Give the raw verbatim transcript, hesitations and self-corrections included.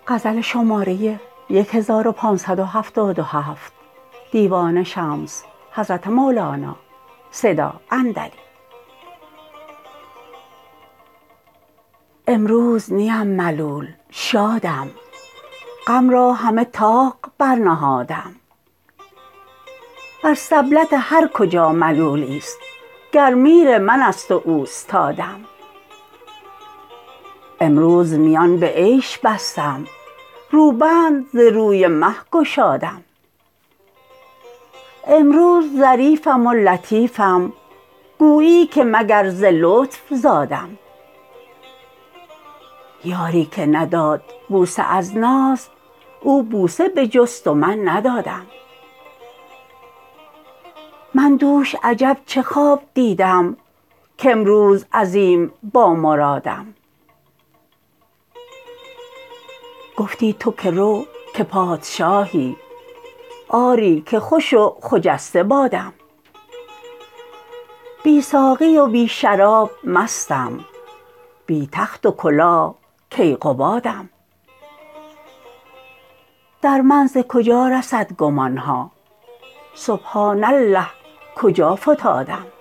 غزل شماره هزار و پانصد و هفتاد و هفت دیوان شمس حضرت مولانا صدا اندری. امروز نیم ملول شادم، غم را همه طاق برنهادم. بر سبلت هر کجا ملولی است، گر میر من است و اوستادم. امروز میان به عیش بستم، روبند ز روی مه گشادم. امروز ظریفم و لطیفم، گویی که مگر ز لطف زادم. یاری که نداد بوسه از ناز، او بوسه بجست و من ندادم. من دوش عجب چه خواب دیدم، کامروز عظیم بامرادم. گفتی تو که رو که پادشاهی، آری که خوش و خجسته بادم. بی ساقی و بی شراب مستم، بی تخت و کلاه کیقبادم. در من ز کجا رسد گمان ها، سبحان الله کجا فتادم.